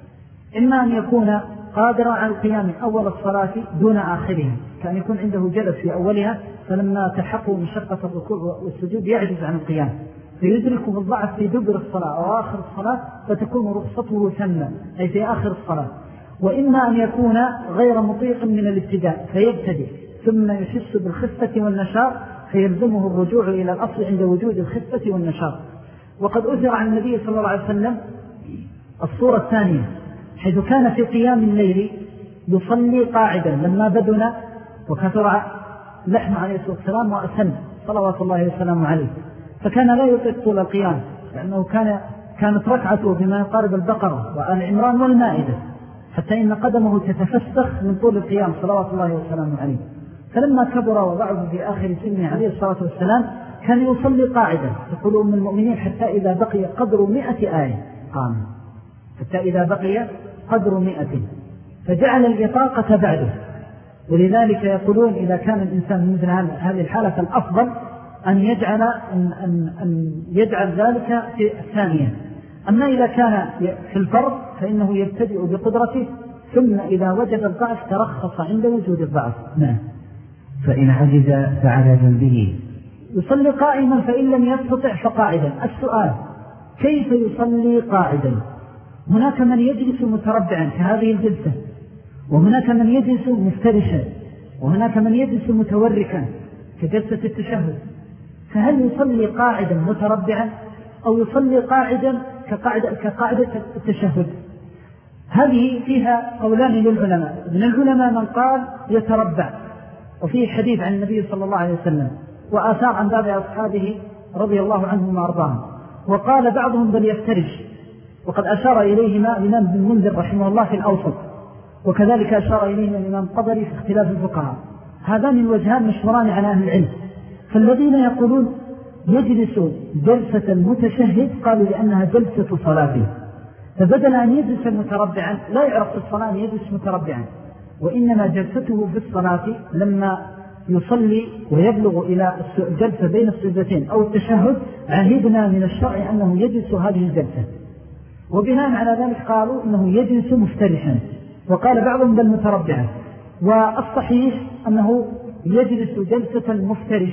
إما أن يكون قادرا على القيام أول الصلاة دون آخرها، كأن يكون عنده جلس في أولها فلما تحقه مشقة الركوع والسجود يعجز عن القيام، فيدركه الضعف في دبر الصلاة أو آخر الصلاة، فتكون رخصته ثم أي في آخر الصلاة. وإما أن يكون غير مطيق من الابتداء فيبتدئ ثم يحس بالخفة والنشاط، فيلزمه الرجوع إلى الأصل عند وجود الخفة والنشاط. وقد أثر عن النبي صلى الله عليه وسلم الصورة الثانية، حيث كان في قيام الليل يصلي قاعدا لما بدنا وكثر لحم عليه الصلاة والسلام وأسن صلوات الله وسلامه عليه، فكان لا يطيق طول القيام، لأنه كان كانت ركعته بما يقارب البقرة وآل عمران والمائدة، حتى إن قدمه تتفسخ من طول القيام صلوات الله وسلامه عليه. فلما كبر وضعه في آخر سنه عليه الصلاة والسلام كان يصلي قاعدا، تقول أم المؤمنين حتى إذا بقي قدر مئة آية قام، حتى إذا بقي قدر مئة، فجعل الإطاقة بعده. ولذلك يقولون إذا كان الإنسان مثل هذه الحالة فالأفضل أن يجعل, أن أن أن يجعل ذلك في الثانية. أما إذا كان في الفرض فإنه يبتدئ بقدرته، ثم إذا وجد الضعف ترخص عند وجود الضعف. نعم. فإن عجز فعلى جنبه يصلي قائما، فإن لم يستطع فقاعدا. السؤال: كيف يصلي قاعدا؟ هناك من يجلس متربعا كهذه الجلسة، وهناك من يجلس مفترشا، وهناك من يجلس متوركا كجلسة التشهد. فهل يصلي قاعدا متربعا أو يصلي قاعدا كقاعدة, كقاعدة التشهد؟ هذه فيها قولان للعلماء. من العلماء من قال يتربع، وفيه حديث عن النبي صلى الله عليه وسلم وآثار عن بعض أصحابه رضي الله عنهم وأرضاهم. وقال بعضهم بل يفترش، وقد أشار إليهما الإمام بن منذر رحمه الله في الأوسط، وكذلك أشار إليهما الإمام قبري في اختلاف الفقهاء. هذان الوجهان مشهوران على أهل العلم. فالذين يقولون يجلس جلسة المتشهد قالوا لأنها جلسة صلاته، فبدل أن يجلس متربعا لا يعرف في الصلاة أن يجلس متربعا، وإنما جلسته في الصلاة لما يصلي ويبلغ إلى الجلسة بين السجدتين أو التشهد عهدنا من الشرع أنه يجلس هذه الجلسة، وبناء على ذلك قالوا إنه يجلس مفترشا، وقال بعضهم بل متربعا. والصحيح أنه يجلس جلسة مفترش،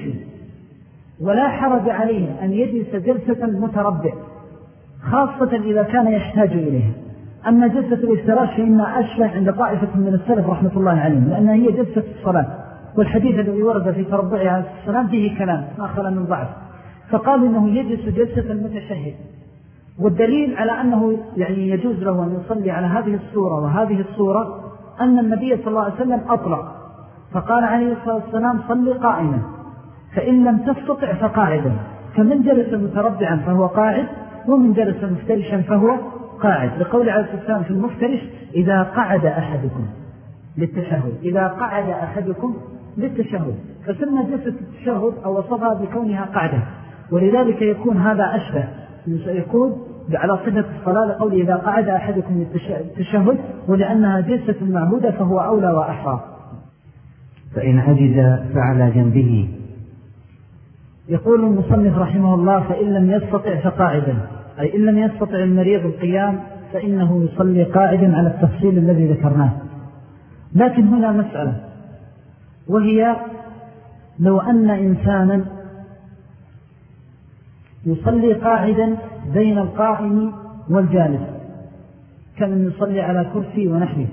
ولا حرج عليه أن يجلس جلسة متربع، خاصة إذا كان يحتاج إليها. أما جلسة الافتراش فإنها أشبه عند طائفة من السلف رحمة الله عليهم، لأنها هي جلسة الصلاة، والحديث الذي ورد في تربعها عليه السلام فيه كلام ما خلا من ضعف، فقال إنه يجلس جلسة المتشهد. والدليل على أنه يعني يجوز له أن يصلي على هذه الصورة وهذه الصورة أن النبي صلى الله عليه وسلم أطلق، فقال عليه الصلاة والسلام صلي قائما، فإن لم تستطع فقاعدا، فمن جلس متربعا فهو قاعد، ومن جلس مفترشا فهو قاعد، لقول عليه الصلاة والسلام في المفترش إذا قعد أحدكم للتشهد، إذا قعد أحدكم للتشهد، فسمى جلسة التشهد أو وصفها بكونها قعدة، ولذلك يكون هذا أشبه، يكون على صفة الصلاة لقول إذا قعد أحدكم للتشهد، ولأنها جلسة معهودة فهو أولى وأحرى. فإن عجز فعلى جنبه. يقول المصنف رحمه الله فإن لم يستطع فقاعدا، أي إن لم يستطع المريض القيام فإنه يصلي قاعدا على التفصيل الذي ذكرناه. لكن هنا مسألة، وهي لو أن إنسانا يصلي قاعدا بين القائم والجالس كان يصلي على كرسي ونحوه،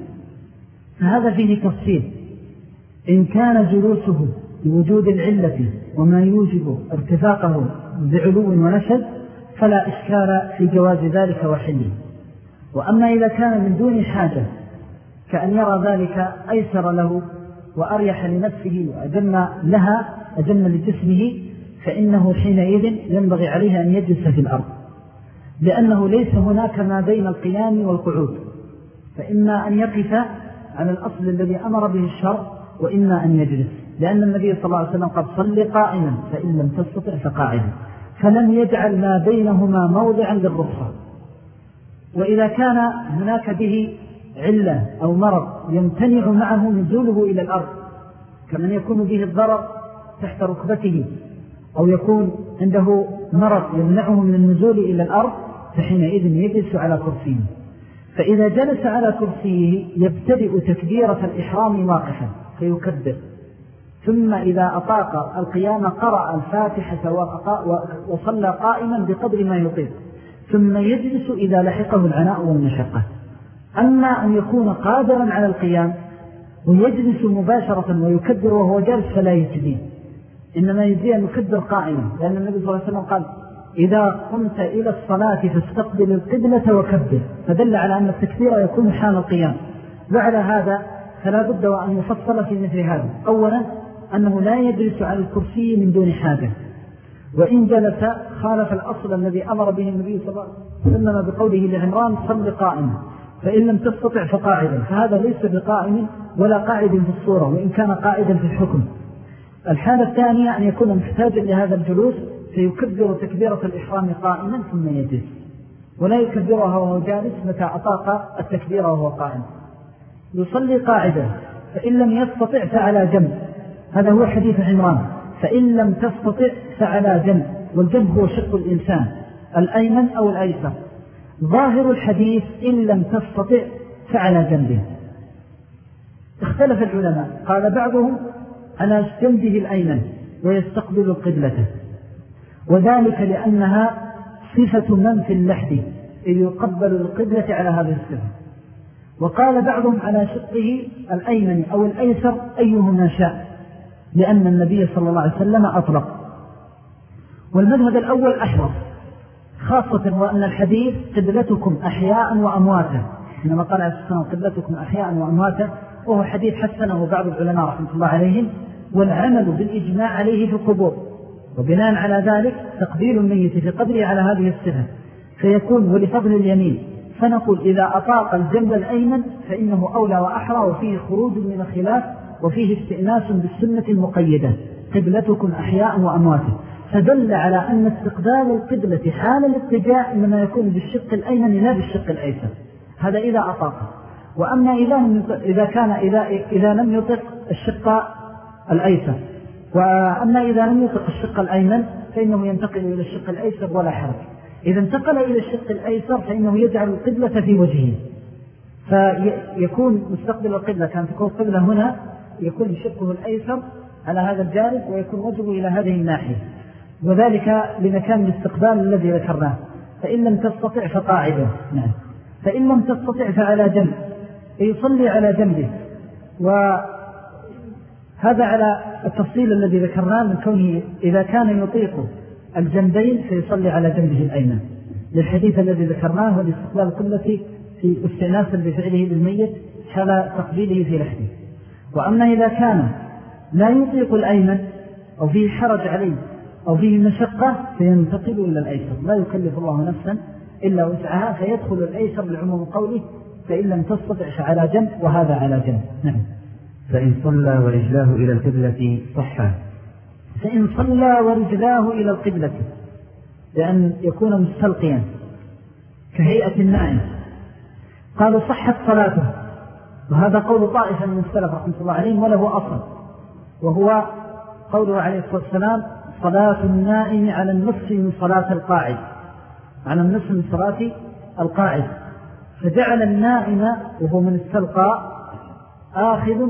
فهذا فيه تفصيل. إن كان جلوسه بوجود العلة وما يوجب ارتفاقه بعلو ونشد فلا إشكال في جواز ذلك وحله. وأما إذا كان من دون حاجة كأن يرى ذلك أيسر له وأريح لنفسه وأجم لها أجم لجسمه، فإنه حينئذ ينبغي عليه أن يجلس في الأرض، لأنه ليس هناك ما بين القيام والقعود، فإما أن يقف على الأصل الذي أمر به الشرع، وإما أن يجلس، لأن النبي صلى الله عليه وسلم قد صلي قائما فإن لم تستطع فقاعدا، فلم يجعل ما بينهما موضعا للرخصة. وإذا كان هناك به علة أو مرض يمتنع معه نزوله إلى الأرض، كمن يكون به الضرر تحت ركبته، أو يكون عنده مرض يمنعه من النزول إلى الأرض، فحينئذ يجلس على كرسيه. فإذا جلس على كرسيه يبتدئ تكبيرة الإحرام واقفا فيكبر، ثم إذا أطاق القيام قرأ الفاتحة وصلى قائما بقدر ما يطيق، ثم يجلس إذا لحقه العناء والمشقة. أما أن يكون قادرا على القيام ويجلس مباشرة ويكبر وهو جالس فلا يجزي، إنما يجزي أن يكبر قائما، لأن النبي صلى الله عليه وسلم قال إذا قمت إلى الصلاة فاستقبل القبلة وكبر، فدل على أن التكبير يكون حال القيام. وعلى هذا فلا بد وأن يفصل في مثل هذا. أولا أنه لا يجلس على الكرسي من دون حاجة، وإن جلس خالف الأصل الذي أمر به النبي صلى الله عليه وسلم بقوله لعمران صل قائما، فإن لم تستطع فقاعدا، فهذا ليس بقائم ولا قاعد في الصورة، وإن كان قاعدا في الحكم. الحالة الثانية أن يكون محتاجا لهذا الجلوس فيكبر تكبيرة الإحرام قائما ثم يجلس، ولا يكبرها وهو جالس متى أطاق التكبير وهو قائم. يصلي قاعدا فإن لم يستطع فعلى جنب، هذا هو حديث عمران، فإن لم تستطع فعلى جنب، والجنب هو شق الإنسان الأيمن أو الأيسر. ظاهر الحديث إن لم تستطع فعلى جنبه. اختلف العلماء، قال بعضهم على جنبه الأيمن ويستقبل القبلة، وذلك لأنها صفة من في اللحد إذ يقبل القبلة على هذه الصفة. وقال بعضهم على شقه الأيمن أو الأيسر أيهما شاء، لأن النبي صلى الله عليه وسلم أطلق. والمذهب الأول أحرص، خاصة وأن الحديث قبلتكم أحياء وأمواتا، إنما قال عليه السلام قبلتكم أحياء وأمواتا، وهو حديث حسنه بعض العلماء رحمة الله عليهم، والعمل بالإجماع عليه في القبور، وبناء على ذلك تقبيل الميت في قبره على هذه الصفة فيكون ولفضل اليمين. فنقول إذا أطاق الجنب الأيمن فإنه أولى وأحرى، وفيه خروج من الخلاف، وفيه استئناس بالسنة المقيدة قبلتكم أحياء وأمواتا، فدل على أن استقبال القبلة حال الاتجاه إنما يكون بالشق الأيمن لا بالشق الأيسر، هذا إذا أطاق. وأما إذا, إذا كان إذا, إذا لم يطق الشق الأيسر، وأما إذا لم يطق الشق الأيمن فإنه ينتقل إلى الشق الأيسر ولا حرج. إذا انتقل إلى الشق الأيسر فإنه يجعل القبلة في وجهه، فيكون مستقبل القبلة، كان تكون القبلة هنا يكون شقه الأيسر على هذا الجانب ويكون وجهه إلى هذه الناحية، وذلك لمكان الاستقبال الذي ذكرناه. فإن لم تستطع فقاعدة. نعم. فإن لم تستطع فعلى جنب، فيصلي على جنبه. وهذا على التفصيل الذي ذكرناه من كونه إذا كان يطيق الجنبين فيصلي على جنبه الأيمن، للحديث الذي ذكرناه والاستقلال القبلة في استئناسا بفعله للميت حال تقبيله في لحده. وأما إذا كان لا يطيق الأيمن أو فيه حرج عليه أو فيه مشقة فينتقل إلى الأيسر، لا يكلف الله نفسا إلا وسعها، فيدخل الأيسر لعموم قوله فإن لم تستطع فعلى جنب، وهذا على جنب. نعم. فإن صلى ورجلاه إلى القبلة صحة. فإن صلى ورجلاه إلى القبلة، لأن يكون مستلقيا كهيئة النائم، قالوا صحت صلاته، وهذا قول طائفة من السلف رحمة الله عليهم وله أصل، وهو قوله عليه الصلاة والسلام صلاة النائم على النصف من صلاة القاعد، على النصف من صلاة القاعد، فجعل النائم وهو من استلقى آخذ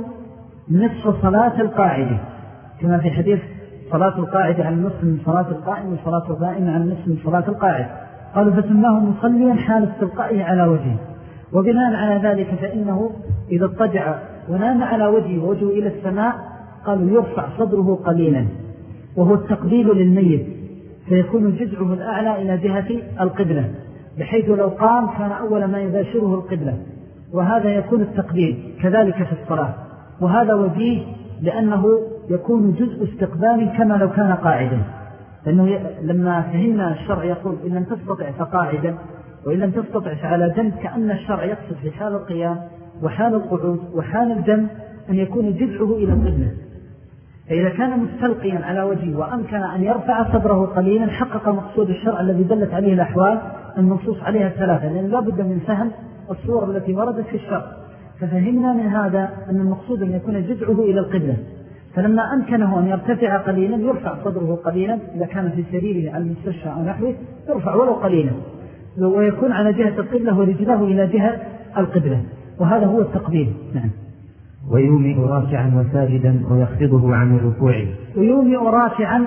نصف صلاة القاعدة، كما في حديث صلاة القاعدة على النصف من صلاة القائم وصلاة القائم على النصف من صلاة القاعد. قالوا فسماه مصليا حال استلقائه على وجهه. وبناء على ذلك فإنه إذا اضطجع ونام على وجهه ووجهه إلى السماء قالوا يرفع صدره قليلا، وهو التقبيل للميت، فيكون جزعه الأعلى إلى جهة القبلة، بحيث لو قام كان أول ما يباشره القبلة، وهذا يكون التقبيل كذلك في الصلاة. وهذا وجيه لأنه يكون جزء استقبال كما لو كان قاعدا، لأنه لما فهمنا الشرع يقول إن لم تستطع فقاعدا وإن لم تستطع فعلى جنب، كأن الشرع يقصد في حال القيام وحال القعود وحال الجنب أن يكون جزعه إلى القبلة. فإذا كان مستلقيا على وجهه وأمكن أن يرفع صدره قليلا حقق مقصود الشرع الذي دلت عليه الأحوال النصوص عليها الثلاثة، لأن لا بد من فهم الصور التي وردت في الشرع. ففهمنا من هذا أن المقصود أن يكون جزعه إلى القبلة، فلما أمكنه أن يرتفع قليلا يرفع صدره قليلا، إذا كان في سريره على المستشفى أو نحوه يرفع ولو قليلا، ويكون على جهة القبلة ورجله إلى جهة القبلة، وهذا هو التقبيل. نعم. ويومئ راكعا وساجدا ويخفضه عن الركوع. ويومئ راكعا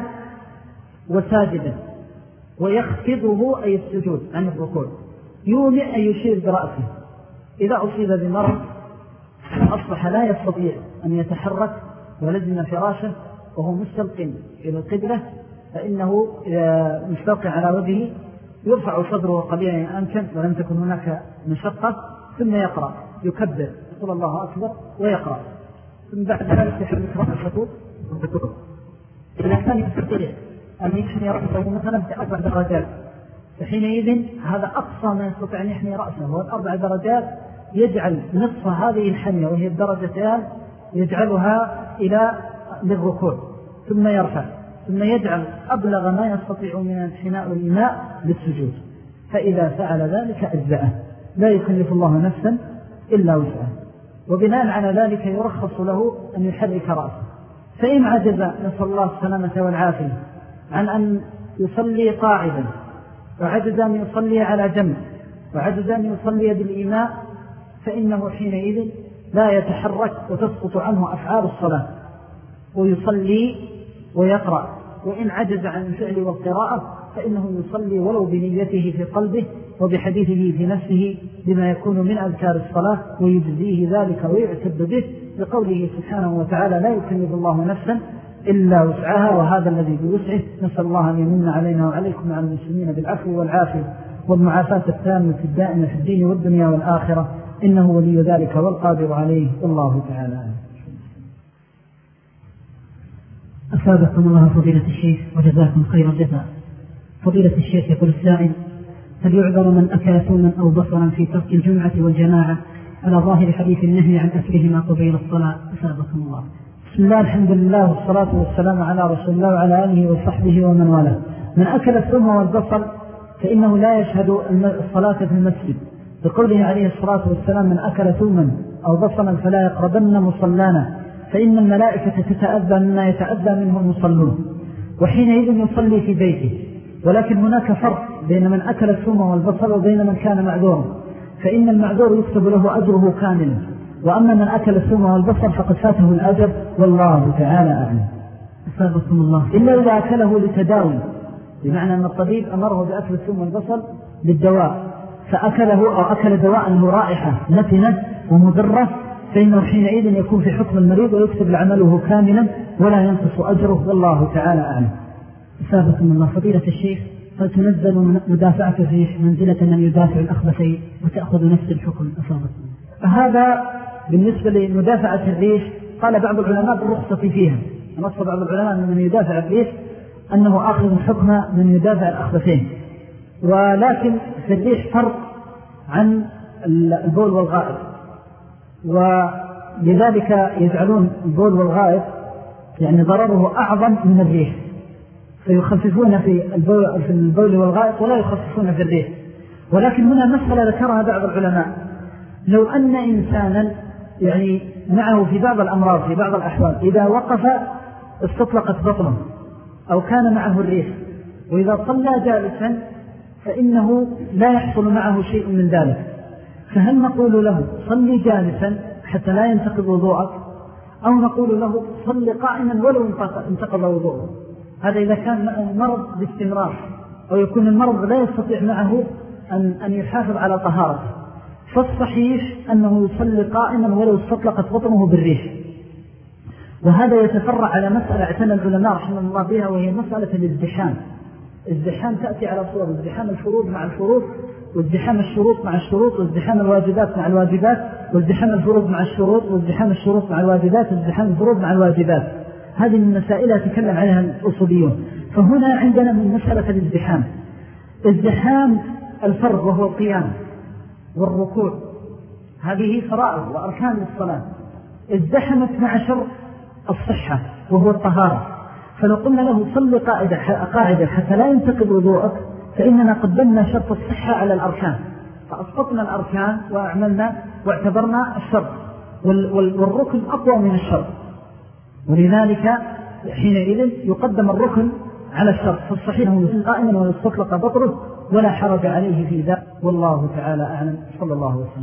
وساجدا ويخفضه أي السجود عن الركوع. يومئ أن يشير برأسه، إذا أصيب بمرض أصبح لا يستطيع أن يتحرك ولزم فراشه وهو مستلق إلى القبلة، فإنه مستلق على وجهه يرفع صدره قليلا إن أمكن ولم تكن هناك مشقة، ثم يقرأ يكبر يقول الله أكبر ويقرأ، ثم بعد ذلك يحرك رأسه. إذا كان يستطيع أن يحني رأسه مثلا بأربع درجات، فحينئذ هذا أقصى ما يستطيع أن يحني رأسه، والأربع درجات يجعل نصف هذه الحنية وهي الدرجتان يجعلها إلى للركوع، ثم يرفع، ثم يجعل أبلغ ما يستطيع من الحناء والإماء للسجود. فإذا فعل ذلك أجزأه، لا يكلف الله نفسا إلا وسعها. وبناء على ذلك يرخص له أن يحرك رأسه. فإن عجز نسأل الله السلامة والعافية عن أن يصلي قاعدا، وعجز أن يصلي على جنب، وعجز أن يصلي بالإماء، فإنه حينئذ لا يتحرك وتسقط عنه أفعال الصلاة، ويصلي ويقرأ. وإن عجز عن الفعل والقراءة فإنه يصلي ولو بنيته في قلبه وبحديثه في نفسه بما يكون من أذكار الصلاة، ويجزيه ذلك ويعتد به لقوله سبحانه وتعالى لا يكلف الله نفسا إلا وسعها، وهذا الذي بوسعه. نسأل الله أن يمن علينا وعليكم وعلى المسلمين بالعفو والعافية والمعافاة التامة في الدائمة في الدين والدنيا والآخرة، إنه ولي ذلك والقادر عليه، والله تعالى. أسابقكم الله فضيلة الشيخ وجزاكم خير الجزاء. فضيلة الشيخ يقول السائل: هل يعذر من أكل ثوما أو بصرا في ترك الجمعة والجماعة على ظاهر حديث النهي عن أكلهما قبيل الصلاة؟ أسابقكم الله. بسم الله الحمد لله والصلاة والسلام على رسول الله وعلى آله وصحبه ومن والاه. من أكل الثوم والبصر فإنه لا يشهد الصلاة في المسجد، بقوله عليه الصلاة والسلام: من أكل ثوما أو بصرا فلا يقربن مصلانا، فإن الملائكة تتأذى مما يتأذى منه المصلون، وحينئذ يصلي في بيته. ولكن هناك فرق بين من أكل الثوم والبصر وبين من كان معذورا، فإن المعذور يكتب له أجره كاملا، وأما من أكل الثوم والبصر فقد فاته الأجر، والله تعالى أعلم. أسابقكم الله. إلا إذا أكله لتداوي، بمعنى أن الطبيب أمره بأكل الثوم والبصر للدواء، فأكله أو أكل دواء له رائحة نتنة ومضرة، فإنه حينئذ يكون في حكم المريض ويكتب لعمله كاملا ولا ينقص أجره، والله تعالى أعلم. أثابكم الله فضيلة الشيخ، هل تنزل مدافعة الريح منزلة من يدافع الأخبثين وتأخذ نفس الحكم؟ أثابكم. هذا بالنسبة لمدافعة الريح قال بعض العلماء بالرخصة فيها، نص بعض العلماء من يدافع الريح أنه آخذ حكم من يدافع الأخبثين، ولكن في الريح فرق عن البول والغائط، ولذلك يجعلون البول والغائط يعني ضرره أعظم من الريح، فيخففون في البول, في البول والغائط ولا يخففون في الريح. ولكن هنا مسألة ذكرها بعض العلماء، لو أن إنسانا يعني معه في بعض الأمراض في بعض الأحوال إذا وقف استطلقت بطنه أو كان معه الريح، وإذا صلى جالسا فإنه لا يحصل معه شيء من ذلك، فهل نقول له صلي جالسا حتى لا ينتقض وضوءك، أو نقول له صلي قائما ولو انتقض وضوءه؟ هذا إذا كان مرض باستمرار أو يكون المرض لا يستطيع معه أن, أن يحافظ على طهارته، فالصحيح أنه يصلي قائما ولو استطلقت بطنه بالريح. وهذا يتفرع على مسألة اعتنى العلماء رحمه الله بها، وهي مسألة الازدحام. الازدحام تأتي على صور ازدحام الفروض مع الفروض، وازدحام الشروط مع الشروط، وازدحام الواجبات مع الواجبات، وازدحام الفروض مع الشروط، وازدحام الشروط مع الواجبات، وازدحام الفروض مع الواجبات. هذه من المسائل تكلم عليها الأصوليون. فهنا عندنا من مسألة الازدحام ازدحام الفرض وهو القيام والركوع، هذه فرائض وأركان للصلاة، ازدحمت مع شرط الصحة وهو الطهارة، فلو قلنا له صل قاعدة قاعدة حتى لا ينتقض وضوءك، فإننا قدمنا شرط الصحة على الأركان، فأسقطنا الأركان وأعملنا واعتبرنا الشرط، والركن أقوى من الشرط، ولذلك حينئذ يقدم الركن على الشرط، فالصحيح هو قائما ويستطلق بطره ولا حرج عليه في ذلك، والله تعالى أعلم. صلى الله وسلم.